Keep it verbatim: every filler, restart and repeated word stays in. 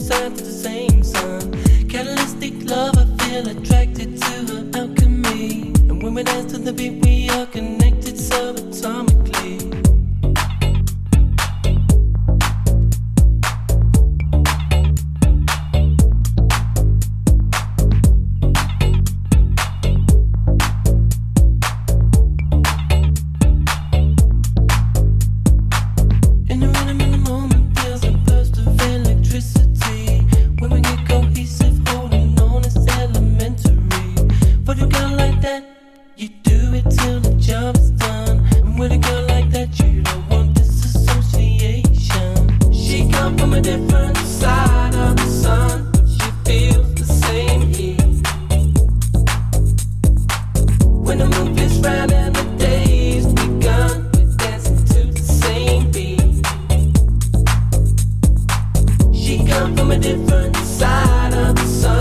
sides of the same sun. Catalytic love, I feel attracted to her alchemy. And when we dance to the beat, we are connected subatomically. From a different side of the sun.